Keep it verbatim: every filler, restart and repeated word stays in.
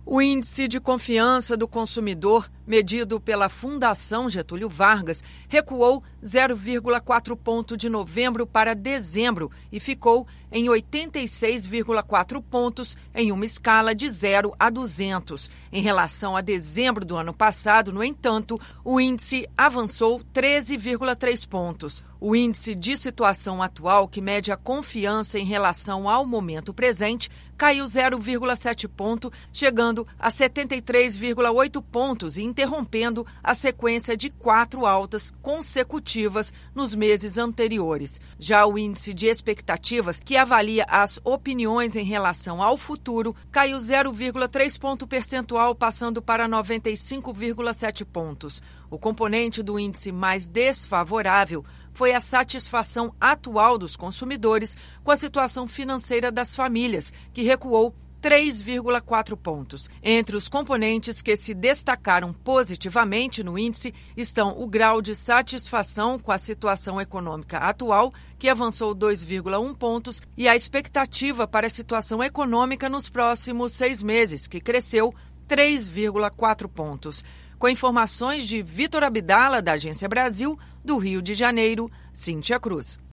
O índice de confiança do consumidor, medido pela Fundação Getúlio Vargas, recuou zero vírgula quatro ponto de novembro para dezembro e ficou em oitenta e seis vírgula quatro pontos em uma escala de zero a duzentos. Em relação a dezembro do ano passado, no entanto, o índice avançou treze vírgula três pontos. O índice de situação atual, que mede a confiança em relação ao momento presente, caiu zero vírgula sete ponto, chegando a setenta e três vírgula oito pontos e interrompendo a sequência de quatro altas consecutivas nos meses anteriores. Já o índice de expectativas, que avalia as opiniões em relação ao futuro, caiu zero vírgula três ponto percentual, passando para noventa e cinco vírgula sete pontos. O componente do índice mais desfavorável foi a satisfação atual dos consumidores com a situação financeira das famílias, que recuou três vírgula quatro pontos. Entre os componentes que se destacaram positivamente no índice estão o grau de satisfação com a situação econômica atual, que avançou dois vírgula um pontos, e a expectativa para a situação econômica nos próximos seis meses, que cresceu três vírgula quatro pontos. Com informações de Vitor Abdala, da Agência Brasil, do Rio de Janeiro, Cíntia Cruz.